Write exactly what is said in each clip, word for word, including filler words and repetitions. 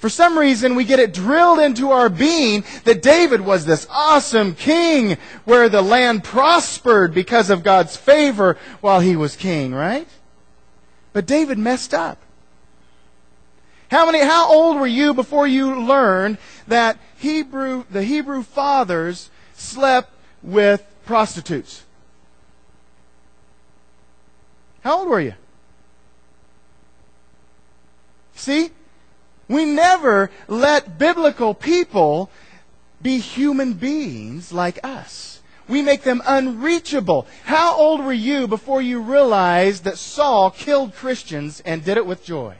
For some reason, we get it drilled into our being that David was this awesome king where the land prospered because of God's favor while he was king, right? But David messed up. How many, how old were you before you learned that Hebrew, the Hebrew fathers slept with prostitutes? How old were you? See? We never let biblical people be human beings like us. We make them unreachable. How old were you before you realized that Saul killed Christians and did it with joy?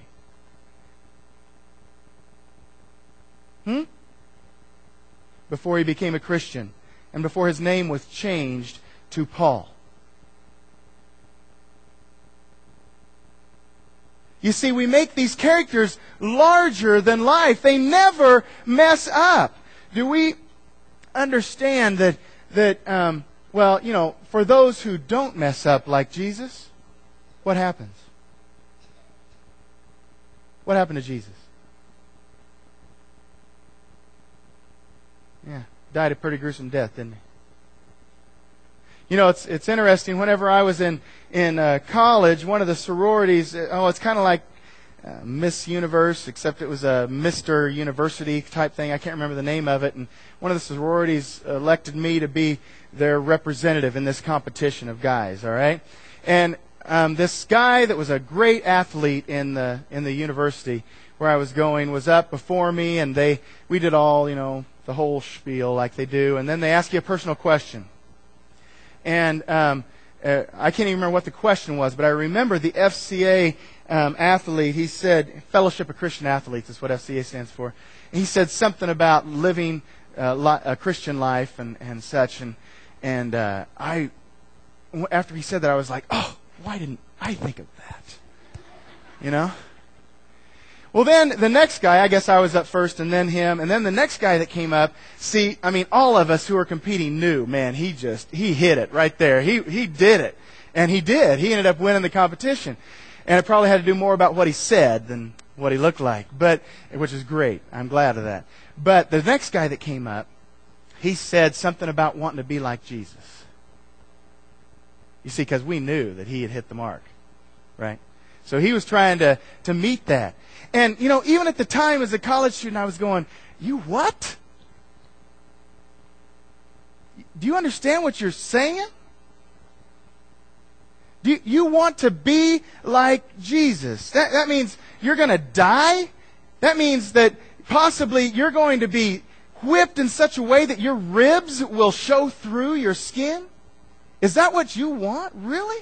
Hmm? Before he became a Christian and before his name was changed to Paul. You see, we make these characters larger than life. They never mess up. Do we understand that, that um, well, you know, for those who don't mess up like Jesus, what happens? What happened to Jesus? Yeah, died a pretty gruesome death, didn't he? You know, it's it's interesting. Whenever I was in in uh, college, one of the sororities, oh, it's kind of like uh, Miss Universe, except it was a Mister University type thing. I can't remember the name of it. And one of the sororities elected me to be their representative in this competition of guys. All right, and um, this guy that was a great athlete in the in the university where I was going was up before me, and they we did all you know the whole spiel like they do, and then they ask you a personal question. And um, uh, I can't even remember what the question was, but I remember the F C A um, athlete, he said, Fellowship of Christian Athletes is what F C A stands for. And he said something about living uh, li- a Christian life and, and such. And, and uh, I, after he said that, I was like, oh, why didn't I think of that? You know? Well, then the next guy, I guess I was up first and then him, and then the next guy that came up, see, I mean, all of us who were competing knew, man, he just, he hit it right there. He he did it. And he did. He ended up winning the competition. And it probably had to do more about what he said than what he looked like, but which is great. I'm glad of that. But the next guy that came up, he said something about wanting to be like Jesus. You see, because we knew that he had hit the mark, right? So he was trying to, to meet that. And, you know, even at the time as a college student, I was going, you what? Do you understand what you're saying? Do you, you want to be like Jesus? That, that means you're going to die? That means that possibly you're going to be whipped in such a way that your ribs will show through your skin? Is that what you want? Really?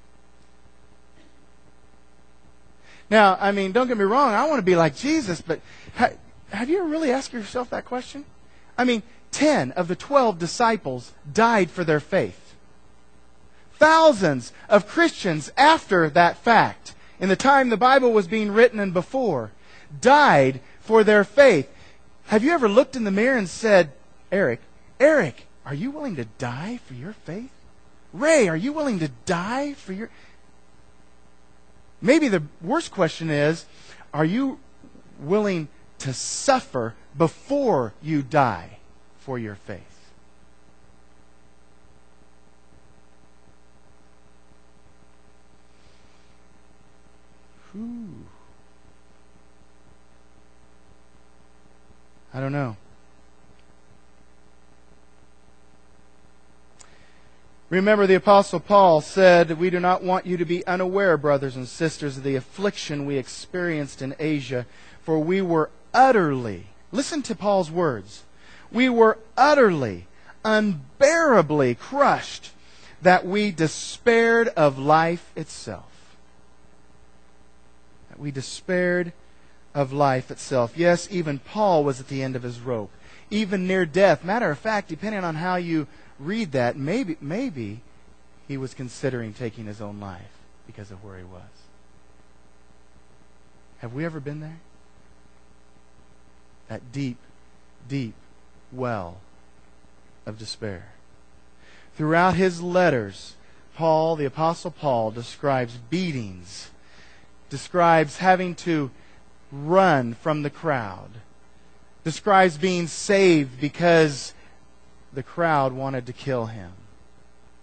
Now, I mean, don't get me wrong, I want to be like Jesus, but ha- have you ever really asked yourself that question? I mean, ten of the twelve disciples died for their faith. Thousands of Christians after that fact, in the time the Bible was being written and before, died for their faith. Have you ever looked in the mirror and said, Eric, Eric, are you willing to die for your faith? Ray, are you willing to die for your... Maybe the worst question is, are you willing to suffer before you die for your faith? Whew. I don't know. Remember, the Apostle Paul said, we do not want you to be unaware, brothers and sisters, of the affliction we experienced in Asia, for we were utterly, listen to Paul's words, we were utterly, unbearably crushed, that we despaired of life itself. That we despaired of life itself. Yes, even Paul was at the end of his rope, even near death. Matter of fact, depending on how you read that, maybe maybe he was considering taking his own life because of where he was. Have we ever been there? That deep, deep well of despair. Throughout his letters, Paul, the Apostle Paul, describes beatings, describes having to run from the crowd. Describes being saved because the crowd wanted to kill him.